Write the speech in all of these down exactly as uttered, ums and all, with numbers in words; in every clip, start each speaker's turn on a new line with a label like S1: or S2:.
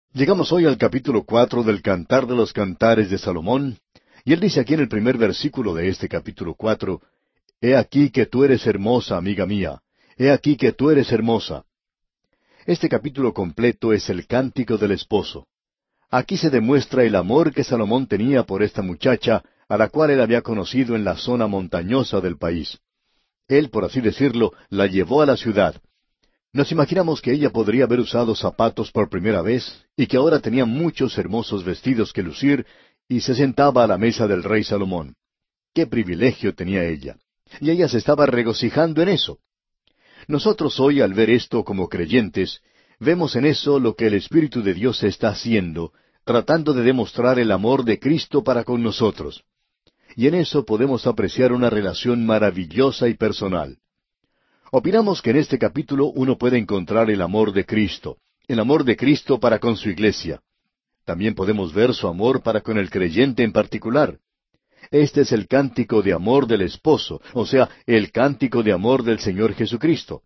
S1: Llegamos hoy al capítulo cuatro del Cantar de los Cantares de Salomón, y él dice aquí en el primer versículo de este capítulo cuatro, He aquí que tú eres hermosa, amiga mía, he aquí que tú eres hermosa. Este capítulo completo es el cántico del esposo. Aquí se demuestra el amor que Salomón tenía por esta muchacha, a la cual él había conocido en la zona montañosa del país. Él, por así decirlo, la llevó a la ciudad. Nos imaginamos que ella podría haber usado zapatos por primera vez y que ahora tenía muchos hermosos vestidos que lucir y se sentaba a la mesa del rey Salomón. ¡Qué privilegio tenía ella! Y ella se estaba regocijando en eso. Nosotros hoy, al ver esto como creyentes, vemos en eso lo que el Espíritu de Dios está haciendo, tratando de demostrar el amor de Cristo para con nosotros. Y en eso podemos apreciar una relación maravillosa y personal. Opinamos que en este capítulo uno puede encontrar el amor de Cristo, el amor de Cristo para con su iglesia. También podemos ver su amor para con el creyente en particular. Este es el cántico de amor del esposo, o sea, el cántico de amor del Señor Jesucristo.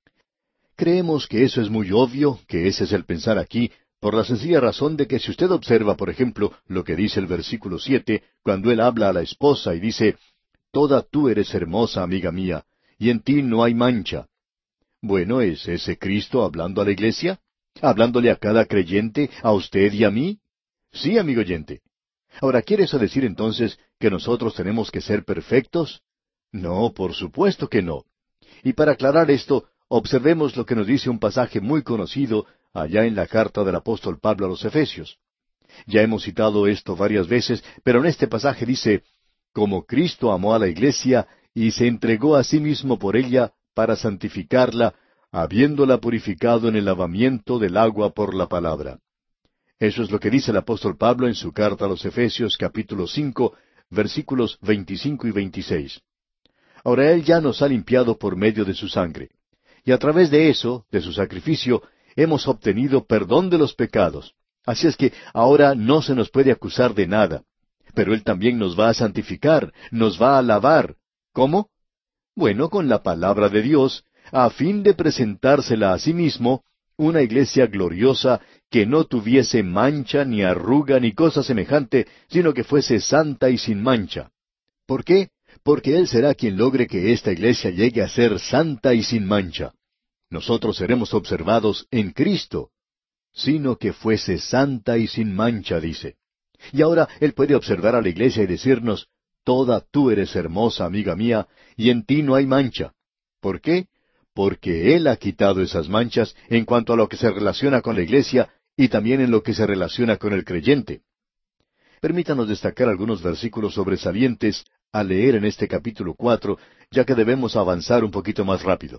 S1: Creemos que eso es muy obvio, que ese es el pensar aquí, por la sencilla razón de que si usted observa, por ejemplo, lo que dice el versículo siete, cuando él habla a la esposa y dice, Toda tú eres hermosa, amiga mía, y en ti no hay mancha. Bueno, ¿es ese Cristo hablando a la iglesia? ¿Hablándole a cada creyente, a usted y a mí? Sí, amigo oyente. Ahora, ¿quiere eso decir entonces que nosotros tenemos que ser perfectos? No, por supuesto que no. Y para aclarar esto, observemos lo que nos dice un pasaje muy conocido allá en la carta del apóstol Pablo a los Efesios. Ya hemos citado esto varias veces, pero en este pasaje dice, como Cristo amó a la iglesia y se entregó a sí mismo por ella para santificarla, habiéndola purificado en el lavamiento del agua por la palabra. Eso es lo que dice el apóstol Pablo en su carta a los Efesios capítulo cinco, versículos veinticinco y veintiséis. Ahora Él ya nos ha limpiado por medio de su sangre. Y a través de eso, de su sacrificio, hemos obtenido perdón de los pecados. Así es que ahora no se nos puede acusar de nada. Pero Él también nos va a santificar, nos va a lavar. ¿Cómo? Bueno, con la palabra de Dios, a fin de presentársela a sí mismo, una iglesia gloriosa que no tuviese mancha, ni arruga, ni cosa semejante, sino que fuese santa y sin mancha. ¿Por qué? Porque Él será quien logre que esta iglesia llegue a ser santa y sin mancha. Nosotros seremos observados en Cristo, sino que fuese santa y sin mancha, dice. Y ahora Él puede observar a la iglesia y decirnos, Toda tú eres hermosa, amiga mía, y en ti no hay mancha. ¿Por qué? Porque Él ha quitado esas manchas en cuanto a lo que se relaciona con la iglesia y también en lo que se relaciona con el creyente. Permítanos destacar algunos versículos sobresalientes a leer en este capítulo cuatro, ya que debemos avanzar un poquito más rápido.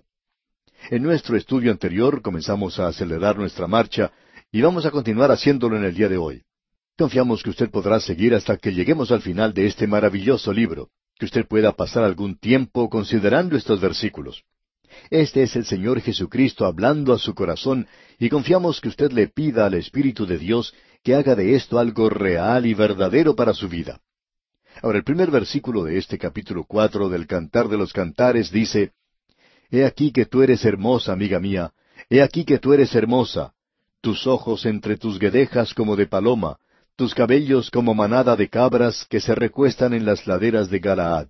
S1: En nuestro estudio anterior comenzamos a acelerar nuestra marcha y vamos a continuar haciéndolo en el día de hoy. Confiamos que usted podrá seguir hasta que lleguemos al final de este maravilloso libro, que usted pueda pasar algún tiempo considerando estos versículos. Este es el Señor Jesucristo hablando a su corazón y confiamos que usted le pida al Espíritu de Dios que haga de esto algo real y verdadero para su vida. Ahora, el primer versículo de este capítulo cuatro del Cantar de los Cantares dice, He aquí que tú eres hermosa, amiga mía, he aquí que tú eres hermosa, tus ojos entre tus guedejas como de paloma, tus cabellos como manada de cabras que se recuestan en las laderas de Galaad.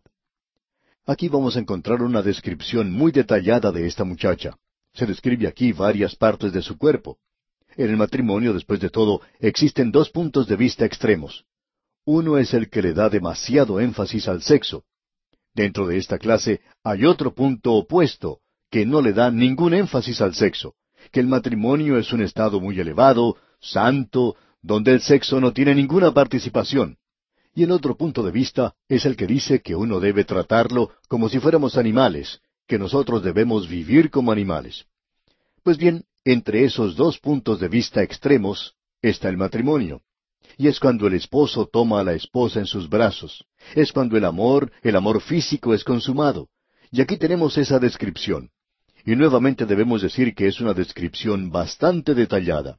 S1: Aquí vamos a encontrar una descripción muy detallada de esta muchacha. Se describe aquí varias partes de su cuerpo. En el matrimonio, después de todo, existen dos puntos de vista extremos. Uno es el que le da demasiado énfasis al sexo. Dentro de esta clase hay otro punto opuesto, que no le da ningún énfasis al sexo, que el matrimonio es un estado muy elevado, santo, donde el sexo no tiene ninguna participación. Y el otro punto de vista es el que dice que uno debe tratarlo como si fuéramos animales, que nosotros debemos vivir como animales. Pues bien, entre esos dos puntos de vista extremos está el matrimonio. Y es cuando el esposo toma a la esposa en sus brazos. Es cuando el amor, el amor físico es consumado. Y aquí tenemos esa descripción. Y nuevamente debemos decir que es una descripción bastante detallada.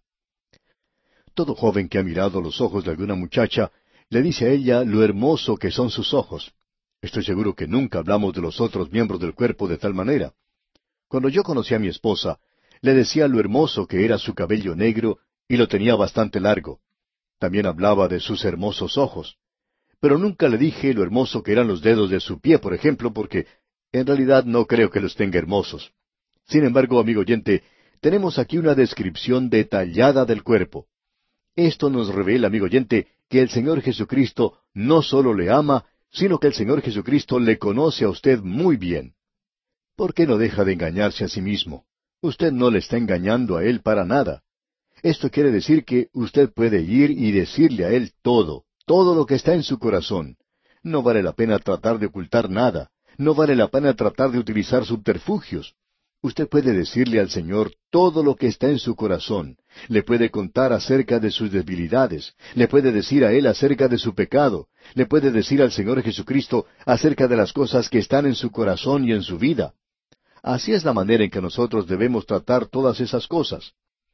S1: Todo joven que ha mirado los ojos de alguna muchacha le dice a ella lo hermoso que son sus ojos. Estoy seguro que nunca hablamos de los otros miembros del cuerpo de tal manera. Cuando yo conocí a mi esposa, le decía lo hermoso que era su cabello negro y lo tenía bastante largo. También hablaba de sus hermosos ojos. Pero nunca le dije lo hermoso que eran los dedos de su pie, por ejemplo, porque en realidad no creo que los tenga hermosos. Sin embargo, amigo oyente, tenemos aquí una descripción detallada del cuerpo. Esto nos revela, amigo oyente, que el Señor Jesucristo no solo le ama, sino que el Señor Jesucristo le conoce a usted muy bien. ¿Por qué no deja de engañarse a sí mismo? Usted no le está engañando a Él para nada. Esto quiere decir que usted puede ir y decirle a Él todo, todo lo que está en su corazón. No vale la pena tratar de ocultar nada. No vale la pena tratar de utilizar subterfugios. Usted puede decirle al Señor todo lo que está en su corazón. Le puede contar acerca de sus debilidades. Le puede decir a Él acerca de su pecado. Le puede decir al Señor Jesucristo acerca de las cosas que están en su corazón y en su vida. Así es la manera en que nosotros debemos tratar todas esas cosas.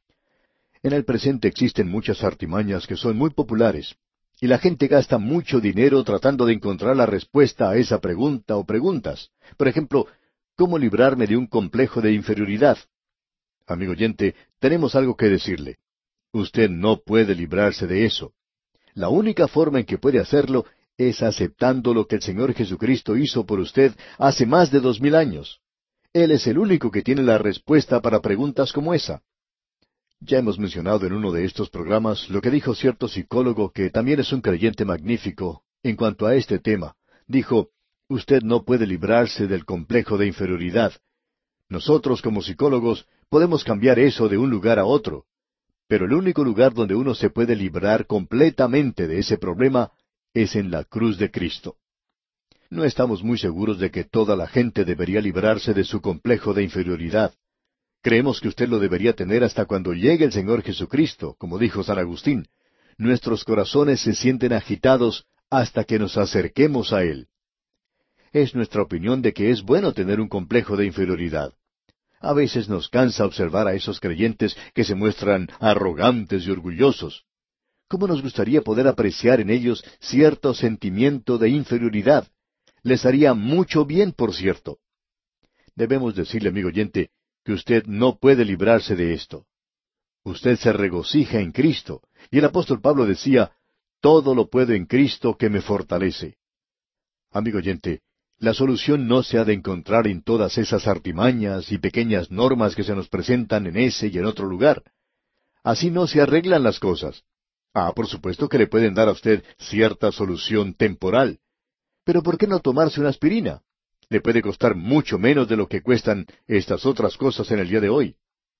S1: En el presente existen muchas artimañas que son muy populares, y la gente gasta mucho dinero tratando de encontrar la respuesta a esa pregunta o preguntas. Por ejemplo, ¿cómo librarme de un complejo de inferioridad? Amigo oyente, tenemos algo que decirle. Usted no puede librarse de eso. La única forma en que puede hacerlo es aceptando lo que el Señor Jesucristo hizo por usted hace más de dos mil años. Él es el único que tiene la respuesta para preguntas como esa. Ya hemos mencionado en uno de estos programas lo que dijo cierto psicólogo que también es un creyente magnífico en cuanto a este tema. Dijo, usted no puede librarse del complejo de inferioridad. Nosotros como psicólogos podemos cambiar eso de un lugar a otro, pero el único lugar donde uno se puede librar completamente de ese problema es en la cruz de Cristo. No estamos muy seguros de que toda la gente debería librarse de su complejo de inferioridad. Creemos que usted lo debería tener hasta cuando llegue el Señor Jesucristo, como dijo San Agustín. Nuestros corazones se sienten agitados hasta que nos acerquemos a Él. Es nuestra opinión de que es bueno tener un complejo de inferioridad. A veces nos cansa observar a esos creyentes que se muestran arrogantes y orgullosos. ¿Cómo nos gustaría poder apreciar en ellos cierto sentimiento de inferioridad? Les haría mucho bien, por cierto. Debemos decirle, amigo oyente, que usted no puede librarse de esto. Usted se regocija en Cristo. Y el apóstol Pablo decía, todo lo puedo en Cristo que me fortalece. Amigo oyente, la solución no se ha de encontrar en todas esas artimañas y pequeñas normas que se nos presentan en ese y en otro lugar. Así no se arreglan las cosas. Ah, por supuesto que le pueden dar a usted cierta solución temporal. Pero ¿por qué no tomarse una aspirina? Le puede costar mucho menos de lo que cuestan estas otras cosas en el día de hoy.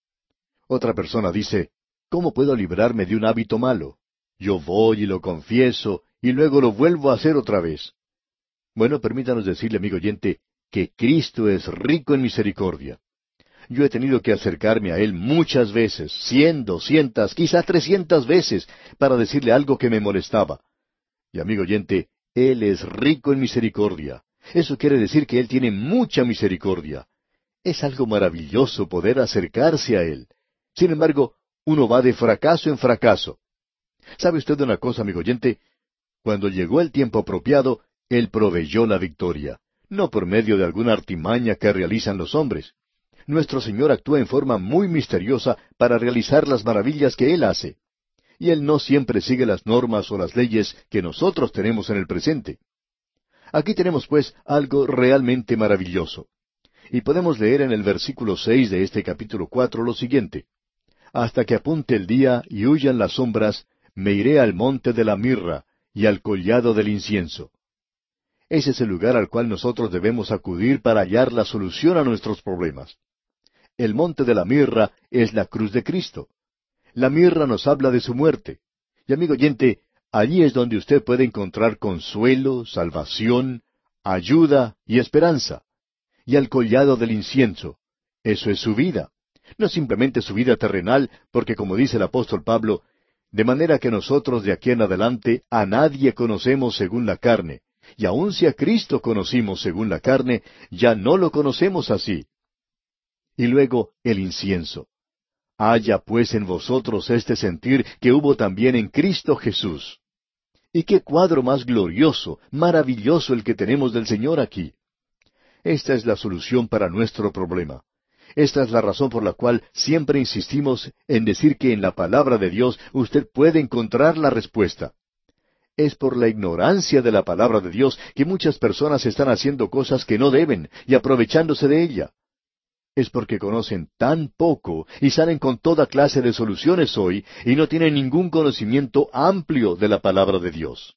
S1: Otra persona dice, ¿cómo puedo librarme de un hábito malo? Yo voy y lo confieso, y luego lo vuelvo a hacer otra vez. Bueno, permítanos decirle, amigo oyente, que Cristo es rico en misericordia. Yo he tenido que acercarme a Él muchas veces, cien, doscientas, quizás trescientas veces, para decirle algo que me molestaba. Y amigo oyente, Él es rico en misericordia. Eso quiere decir que Él tiene mucha misericordia. Es algo maravilloso poder acercarse a Él. Sin embargo, uno va de fracaso en fracaso. ¿Sabe usted una cosa, amigo oyente? Cuando llegó el tiempo apropiado, Él proveyó la victoria, no por medio de alguna artimaña que realizan los hombres. Nuestro Señor actúa en forma muy misteriosa para realizar las maravillas que Él hace. Y Él no siempre sigue las normas o las leyes que nosotros tenemos en el presente. Aquí tenemos, pues, algo realmente maravilloso. Y podemos leer en el versículo seis de este capítulo cuatro lo siguiente. Hasta que apunte el día y huyan las sombras, me iré al monte de la mirra y al collado del incienso. Ese es el lugar al cual nosotros debemos acudir para hallar la solución a nuestros problemas. El monte de la mirra es la cruz de Cristo. La mirra nos habla de su muerte. Y amigo oyente, allí es donde usted puede encontrar consuelo, salvación, ayuda y esperanza. Y al collado del incienso. Eso es su vida. No simplemente su vida terrenal, porque como dice el apóstol Pablo, de manera que nosotros de aquí en adelante a nadie conocemos según la carne, y aun si a Cristo conocimos según la carne, ya no lo conocemos así. Y luego el incienso. Haya pues en vosotros este sentir que hubo también en Cristo Jesús. Y qué cuadro más glorioso, maravilloso el que tenemos del Señor aquí. Esta es la solución para nuestro problema. Esta es la razón por la cual siempre insistimos en decir que en la palabra de Dios usted puede encontrar la respuesta. Es por la ignorancia de la palabra de Dios que muchas personas están haciendo cosas que no deben y aprovechándose de ella. Es porque conocen tan poco y salen con toda clase de soluciones hoy y no tienen ningún conocimiento amplio de la palabra de Dios.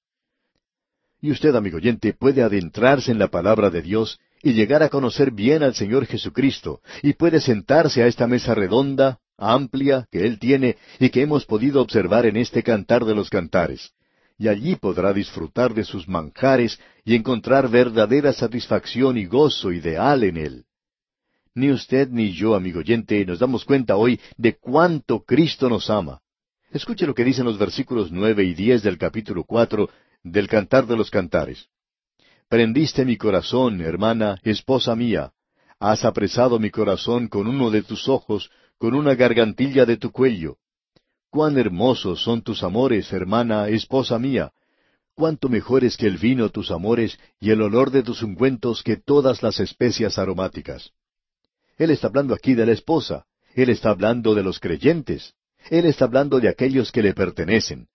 S1: Y usted, amigo oyente, puede adentrarse en la palabra de Dios y llegar a conocer bien al Señor Jesucristo, y puede sentarse a esta mesa redonda, amplia, que Él tiene y que hemos podido observar en este Cantar de los Cantares. Y allí podrá disfrutar de sus manjares y encontrar verdadera satisfacción y gozo ideal en Él. Ni usted ni yo, amigo oyente, nos damos cuenta hoy de cuánto Cristo nos ama. Escuche lo que dicen los versículos nueve y diez del capítulo cuatro del Cantar de los Cantares. Prendiste mi corazón, hermana, esposa mía. Has apresado mi corazón con uno de tus ojos, con una gargantilla de tu cuello. Cuán hermosos son tus amores, hermana, esposa mía. Cuánto mejores que el vino tus amores y el olor de tus ungüentos que todas las especias aromáticas. Él está hablando aquí de la esposa. Él está hablando de los creyentes. Él está hablando de aquellos que le pertenecen.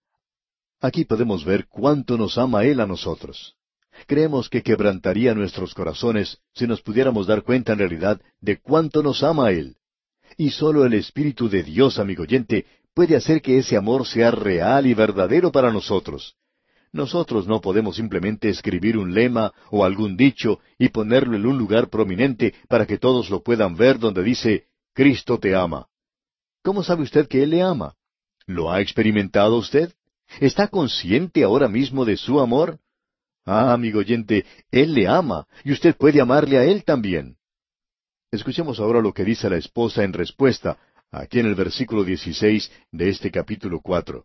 S1: Aquí podemos ver cuánto nos ama Él a nosotros. Creemos que quebrantaría nuestros corazones si nos pudiéramos dar cuenta en realidad de cuánto nos ama Él. Y solo el Espíritu de Dios, amigo oyente, puede hacer que ese amor sea real y verdadero para nosotros. Nosotros no podemos simplemente escribir un lema o algún dicho y ponerlo en un lugar prominente para que todos lo puedan ver donde dice, Cristo te ama. ¿Cómo sabe usted que Él le ama? ¿Lo ha experimentado usted? ¿Está consciente ahora mismo de su amor? Ah, amigo oyente, Él le ama, y usted puede amarle a Él también. Escuchemos ahora lo que dice la esposa en respuesta, aquí en el versículo dieciséis de este capítulo cuatro.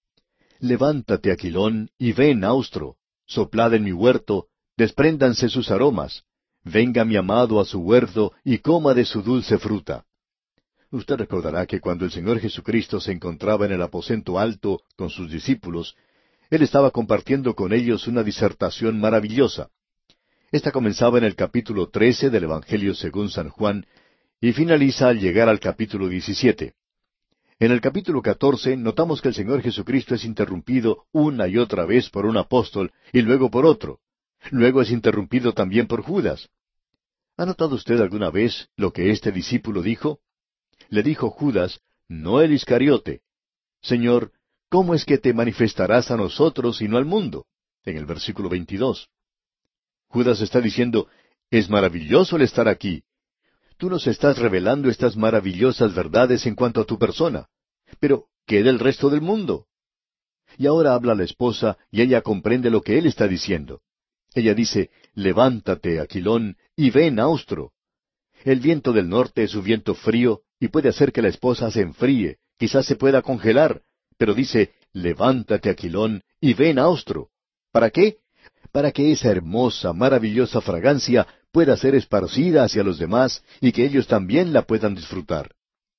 S1: Levántate, Aquilón, y ven, austro, soplad en mi huerto, despréndanse sus aromas. Venga mi amado a su huerto, y coma de su dulce fruta. Usted recordará que cuando el Señor Jesucristo se encontraba en el aposento alto con sus discípulos, Él estaba compartiendo con ellos una disertación maravillosa. Esta comenzaba en el capítulo trece del Evangelio según San Juan, y finaliza al llegar al capítulo diecisiete. En el capítulo catorce notamos que el Señor Jesucristo es interrumpido una y otra vez por un apóstol y luego por otro. Luego es interrumpido también por Judas. ¿Ha notado usted alguna vez lo que este discípulo dijo? Le dijo Judas, no el Iscariote, Señor, ¿cómo es que te manifestarás a nosotros y no al mundo? En el versículo veintidós. Judas está diciendo, es maravilloso el estar aquí. Tú nos estás revelando estas maravillosas verdades en cuanto a tu persona. Pero, ¿qué del resto del mundo? Y ahora habla la esposa y ella comprende lo que él está diciendo. Ella dice, levántate, Aquilón, y ven, austro. El viento del norte es un viento frío y puede hacer que la esposa se enfríe, quizás se pueda congelar, pero dice, levántate, Aquilón, y ven, austro. ¿Para qué? Para que esa hermosa, maravillosa fragancia pueda ser esparcida hacia los demás y que ellos también la puedan disfrutar.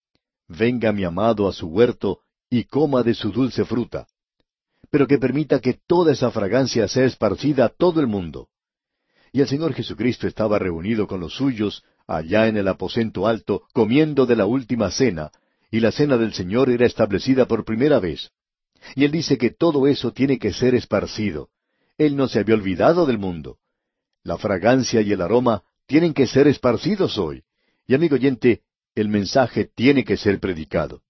S1: Venga mi amado a su huerto y coma de su dulce fruta, pero que permita que toda esa fragancia sea esparcida a todo el mundo. Y el Señor Jesucristo estaba reunido con los suyos allá en el aposento alto, comiendo de la última cena, y la cena del Señor era establecida por primera vez. Y Él dice que todo eso tiene que ser esparcido. Él no se había olvidado del mundo. La fragancia y el aroma tienen que ser esparcidos hoy. Y amigo oyente, el mensaje tiene que ser predicado.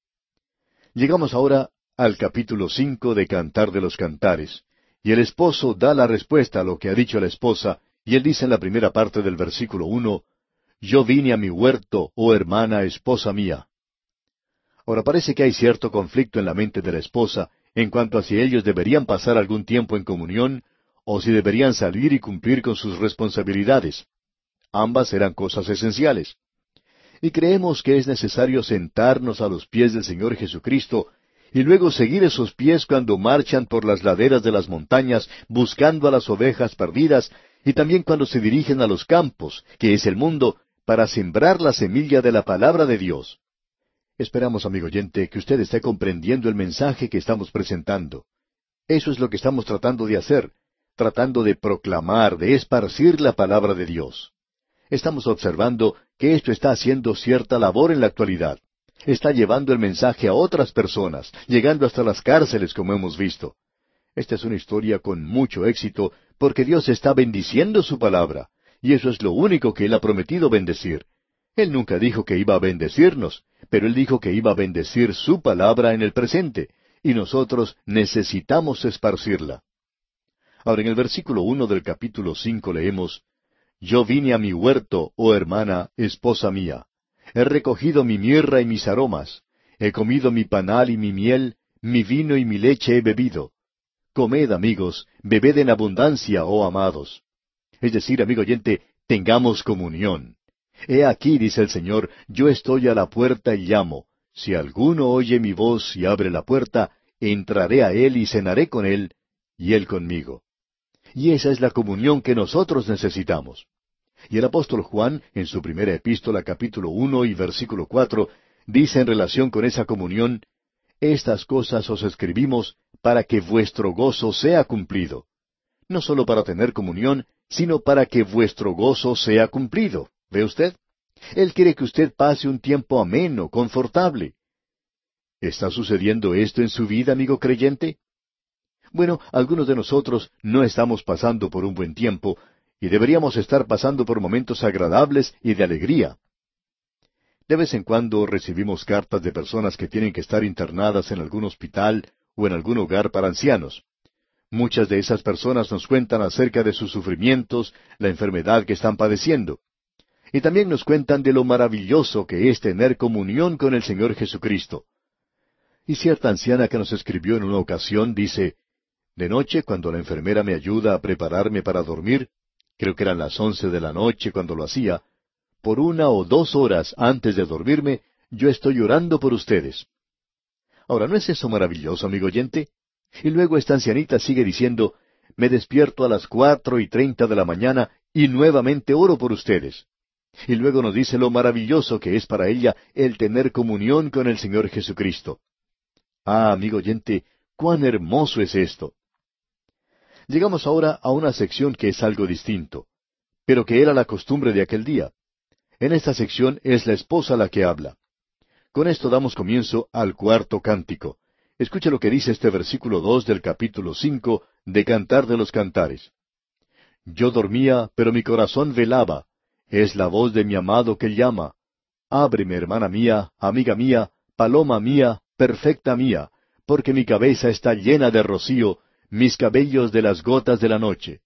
S1: Llegamos ahora al capítulo cinco de Cantar de los Cantares, y el esposo da la respuesta a lo que ha dicho la esposa, y él dice en la primera parte del versículo uno, Yo vine a mi huerto, oh hermana, esposa mía. Ahora parece que hay cierto conflicto en la mente de la esposa en cuanto a si ellos deberían pasar algún tiempo en comunión, o si deberían salir y cumplir con sus responsabilidades. Ambas eran cosas esenciales. Y creemos que es necesario sentarnos a los pies del Señor Jesucristo y luego seguir esos pies cuando marchan por las laderas de las montañas buscando a las ovejas perdidas y también cuando se dirigen a los campos, que es el mundo, para sembrar la semilla de la palabra de Dios. Esperamos, amigo oyente, que usted esté comprendiendo el mensaje que estamos presentando. Eso es lo que estamos tratando de hacer, tratando de proclamar, de esparcir la palabra de Dios. Estamos observando que esto está haciendo cierta labor en la actualidad. Está llevando el mensaje a otras personas, llegando hasta las cárceles, como hemos visto. Esta es una historia con mucho éxito, porque Dios está bendiciendo su palabra, y eso es lo único que Él ha prometido bendecir. Él nunca dijo que iba a bendecirnos, pero Él dijo que iba a bendecir su palabra en el presente, y nosotros necesitamos esparcirla. Ahora, en el versículo uno del capítulo cinco leemos, Yo vine a mi huerto, oh hermana, esposa mía. He recogido mi mirra y mis aromas. He comido mi panal y mi miel, mi vino y mi leche he bebido. Comed, amigos, bebed en abundancia, oh amados. Es decir, amigo oyente, tengamos comunión. He aquí, dice el Señor, yo estoy a la puerta y llamo. Si alguno oye mi voz y abre la puerta, entraré a él y cenaré con él, y él conmigo. Y esa es la comunión que nosotros necesitamos. Y el apóstol Juan, en su primera epístola, capítulo uno y versículo cuatro, dice en relación con esa comunión, Estas cosas os escribimos para que vuestro gozo sea cumplido. No solo para tener comunión, sino para que vuestro gozo sea cumplido. ¿Ve usted? Él quiere que usted pase un tiempo ameno, confortable. ¿Está sucediendo esto en su vida, amigo creyente? Bueno, algunos de nosotros no estamos pasando por un buen tiempo, y deberíamos estar pasando por momentos agradables y de alegría. De vez en cuando recibimos cartas de personas que tienen que estar internadas en algún hospital o en algún hogar para ancianos. Muchas de esas personas nos cuentan acerca de sus sufrimientos, la enfermedad que están padeciendo. Y también nos cuentan de lo maravilloso que es tener comunión con el Señor Jesucristo. Y cierta anciana que nos escribió en una ocasión dice, De noche, cuando la enfermera me ayuda a prepararme para dormir, creo que eran las once de la noche cuando lo hacía, por una o dos horas antes de dormirme, yo estoy orando por ustedes. Ahora, ¿no es eso maravilloso, amigo oyente? Y luego esta ancianita sigue diciendo, me despierto a las cuatro y treinta de la mañana y nuevamente oro por ustedes. Y luego nos dice lo maravilloso que es para ella el tener comunión con el Señor Jesucristo. Ah, amigo oyente, cuán hermoso es esto. Llegamos ahora a una sección que es algo distinto, pero que era la costumbre de aquel día. En esta sección es la esposa la que habla. Con esto damos comienzo al cuarto cántico. Escuche lo que dice este versículo dos del capítulo cinco de Cantar de los Cantares. Yo dormía, pero mi corazón velaba. Es la voz de mi amado que llama. Ábreme, hermana mía, amiga mía, paloma mía, perfecta mía, porque mi cabeza está llena de rocío, mis cabellos de las gotas de la noche.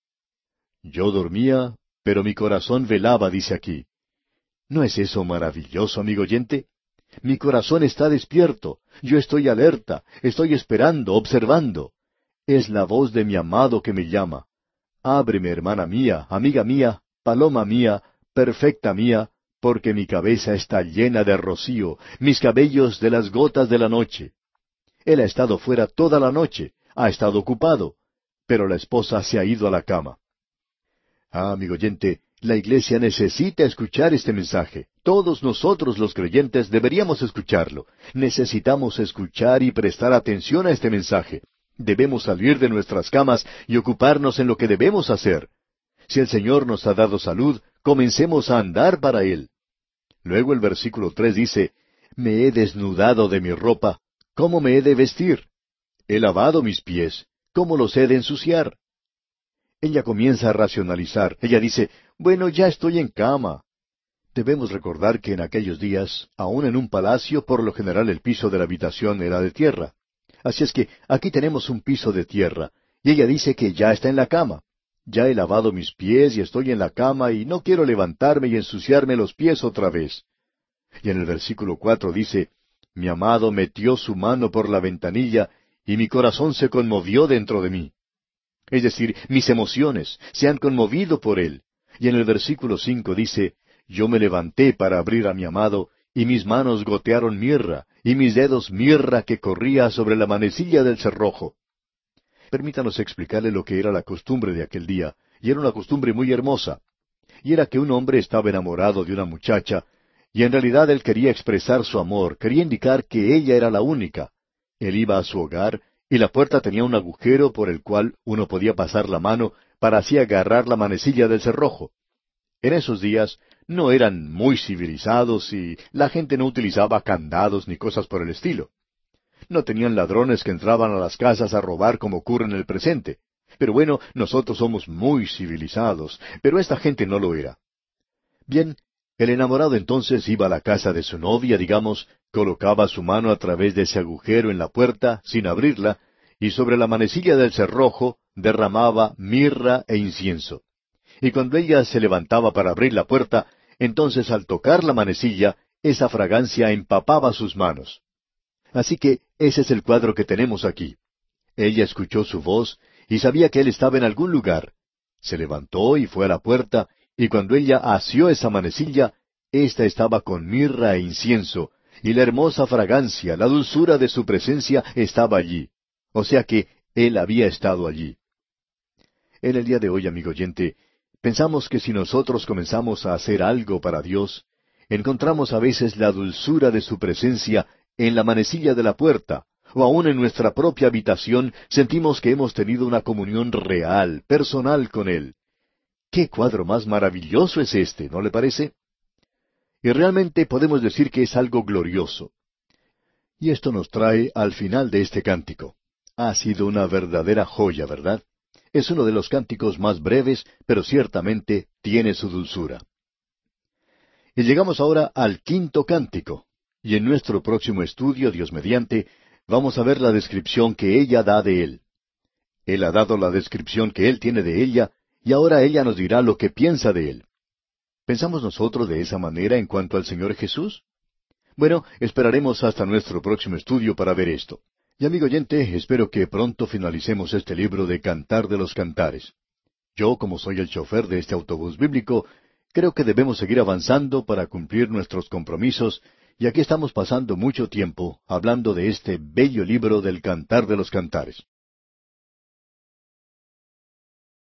S1: Yo dormía, pero mi corazón velaba, dice aquí. ¿No es eso maravilloso, amigo oyente? Mi corazón está despierto, yo estoy alerta, estoy esperando, observando. Es la voz de mi amado que me llama. Ábreme, hermana mía, amiga mía, paloma mía, perfecta mía, porque mi cabeza está llena de rocío, mis cabellos de las gotas de la noche. Él ha estado fuera toda la noche, ha estado ocupado, pero la esposa se ha ido a la cama. Ah, amigo oyente, la iglesia necesita escuchar este mensaje. Todos nosotros los creyentes deberíamos escucharlo. Necesitamos escuchar y prestar atención a este mensaje. Debemos salir de nuestras camas y ocuparnos en lo que debemos hacer. Si el Señor nos ha dado salud, comencemos a andar para Él. Luego el versículo tres dice, Me he desnudado de mi ropa, ¿cómo me he de vestir? He lavado mis pies, ¿cómo los he de ensuciar? Ella comienza a racionalizar. Ella dice, bueno, ya estoy en cama. Debemos recordar que en aquellos días, aun en un palacio, por lo general el piso de la habitación era de tierra. Así es que aquí tenemos un piso de tierra, y ella dice que ya está en la cama. Ya he lavado mis pies y estoy en la cama y no quiero levantarme y ensuciarme los pies otra vez. Y en el versículo cuatro dice, Mi amado metió su mano por la ventanilla y mi corazón se conmovió dentro de mí. Es decir, mis emociones se han conmovido por él. Y en el versículo cinco dice, Yo me levanté para abrir a mi amado, y mis manos gotearon mirra, y mis dedos mirra que corría sobre la manecilla del cerrojo. Permítanos explicarle lo que era la costumbre de aquel día, y era una costumbre muy hermosa. Y era que un hombre estaba enamorado de una muchacha, y en realidad él quería expresar su amor, quería indicar que ella era la única. Él iba a su hogar, y la puerta tenía un agujero por el cual uno podía pasar la mano para así agarrar la manecilla del cerrojo. En esos días no eran muy civilizados y la gente no utilizaba candados ni cosas por el estilo. No tenían ladrones que entraban a las casas a robar como ocurre en el presente. Pero bueno, nosotros somos muy civilizados, pero esta gente no lo era. Bien, el enamorado entonces iba a la casa de su novia, digamos, colocaba su mano a través de ese agujero en la puerta, sin abrirla, y sobre la manecilla del cerrojo derramaba mirra e incienso. Y cuando ella se levantaba para abrir la puerta, entonces al tocar la manecilla, esa fragancia empapaba sus manos. Así que ese es el cuadro que tenemos aquí. Ella escuchó su voz y sabía que él estaba en algún lugar. Se levantó y fue a la puerta, y cuando ella asió esa manecilla, ésta estaba con mirra e incienso, y la hermosa fragancia, la dulzura de su presencia estaba allí. O sea que él había estado allí. En el día de hoy, amigo oyente, pensamos que si nosotros comenzamos a hacer algo para Dios, encontramos a veces la dulzura de su presencia en la manecilla de la puerta, o aun en nuestra propia habitación sentimos que hemos tenido una comunión real, personal con Él. ¡Qué cuadro más maravilloso es este!, ¿no le parece? Y realmente podemos decir que es algo glorioso. Y esto nos trae al final de este cántico. Ha sido una verdadera joya, ¿verdad? Es uno de los cánticos más breves, pero ciertamente tiene su dulzura. Y llegamos ahora al quinto cántico. Y en nuestro próximo estudio, Dios mediante, vamos a ver la descripción que ella da de él. Él ha dado la descripción que él tiene de ella, y ahora ella nos dirá lo que piensa de él. ¿Pensamos nosotros de esa manera en cuanto al Señor Jesús? Bueno, esperaremos hasta nuestro próximo estudio para ver esto. Y amigo oyente, espero que pronto finalicemos este libro de Cantar de los Cantares. Yo, como soy el chofer de este autobús bíblico, creo que debemos seguir avanzando para cumplir nuestros compromisos, y aquí estamos pasando mucho tiempo hablando de este bello libro del Cantar de los Cantares.